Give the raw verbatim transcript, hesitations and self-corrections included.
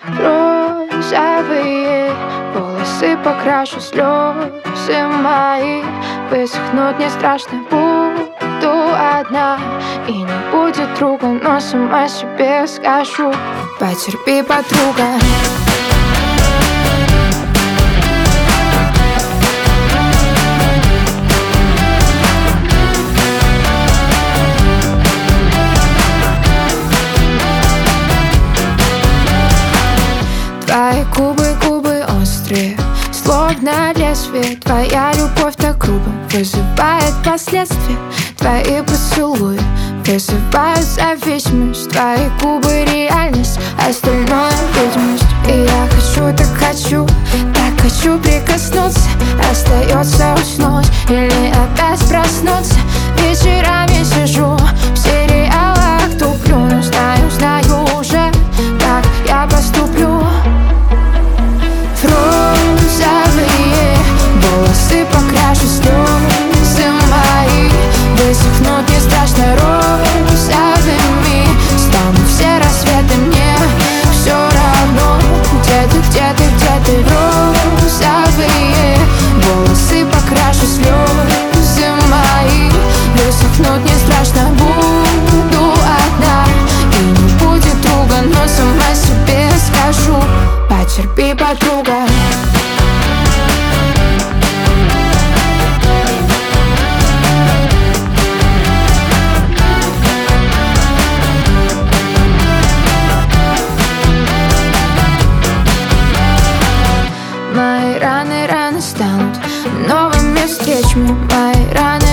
Розовые волосы покрашу, слезы мои высохнут не страшно, буду одна. И не будет друга, но сама себе скажу: потерпи, подруга. Твои губы, губы острые, словно лезвие. Твоя любовь так грубо вызывает последствия. Твои поцелуи вызывают зависимость. Твои губы реальность, остальное видимость. И я хочу, так хочу, так хочу прикоснуться. Остается уснуть или опять проснуться. Вечерами сижу, в сериалах туплю, но знаю, знаю уже, как я поступлю. Розовые волосы покрашу, слезы мои высохнут не страшно, розовыми станут все рассветы. Мне все равно, где ты, где ты, где ты. Розовые волосы покрашу, слезы мои высохнут не страшно, буду одна. И не будет друга, но сама себе скажу: потерпи, подруга. Мои раны, раны станут новыми встречами. Мои раны